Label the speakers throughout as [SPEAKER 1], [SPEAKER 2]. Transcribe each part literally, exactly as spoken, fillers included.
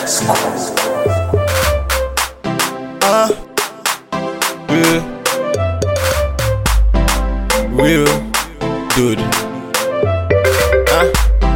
[SPEAKER 1] Uh, real, real dude. Uh,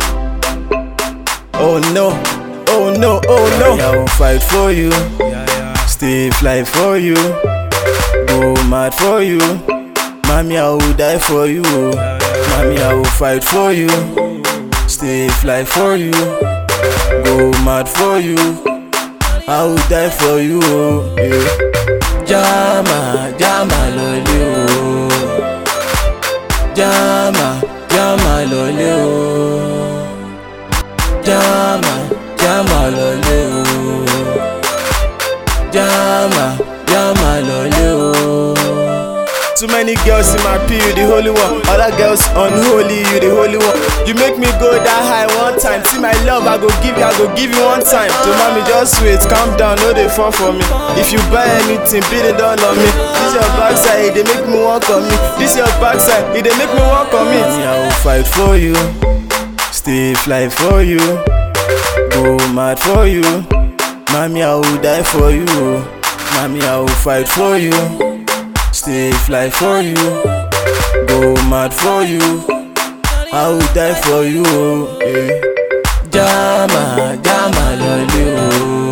[SPEAKER 1] oh no, oh no, oh no. I will fight for you, stay fly for you, go mad for you. Mommy, I will die for you. Mommy, I will fight for you, stay fly for you, go mad for you. I will die for you, yeah. Jama, Jama lole o. Jama, Jama lole o. Jama, Jama lole o. Jama, Jama lole o. Too many girls in my period, the holy one. Other girls unholy, you the holy one. You make me go that high one time. See my love, I go give you, I go give you one time. So mommy, just wait, calm down, no they fall for me. If you buy anything, beat it down on me. This your backside, they make me walk on me. This your backside, they make me walk on me. Mommy, I will fight for you, stay fly for you, go mad for you. Mommy, I will die for you. Mommy, I will fight for you, stay fly for you, go mad for you. I will die for you, yeah. Jama, Jama lole o.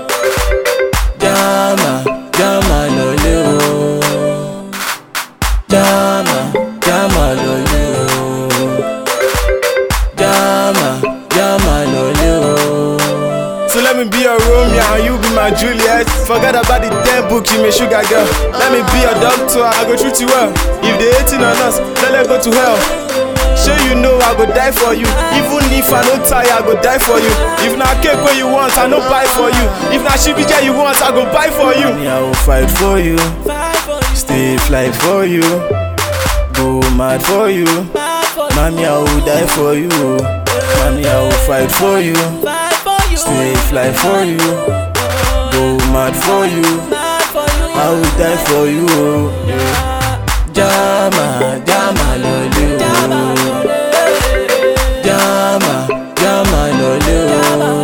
[SPEAKER 1] Jama, Jama lole o. Jama, Jama lole o. Jama, Jama lole o. So let me be your Romeo and you be my Juliet. Forget about the damn book, you may sugar girl. Let me be your doctor, I go treat you well. If they hating on us, let them go to hell. Sure you know I go die for you. Even if I no tire, I go die for you. If na cake what you want, I no buy for you. If na shibija you want, I go buy for you. Mommy, I will fight for you, stay fly for you, go mad for you. Mommy, I will die for you. Mommy, I will fight for you, stay fly for you, go mad for you. I will die for you, yeah. Jama, Jama lole o. Jama, Jama lole o.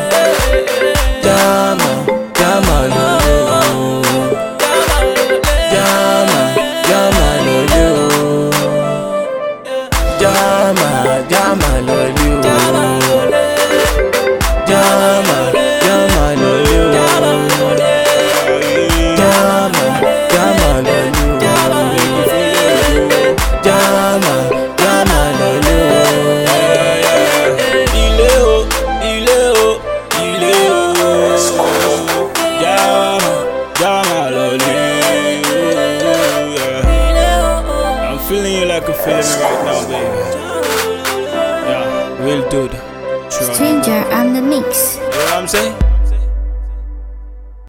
[SPEAKER 1] Jama, Jama lole o. Jama, Jama lole o. Jama, Jama lole o. Jama, Jama lole o. Jama, Jama lole o. Jama, Jama lole o.
[SPEAKER 2] Ile o, ile o, ile o. Jama, Jama lole o. I'm feeling you like I'm feeling me right now, baby. Yeah, real dude. True.
[SPEAKER 3] Stranger on the mix.
[SPEAKER 2] You know what I'm saying?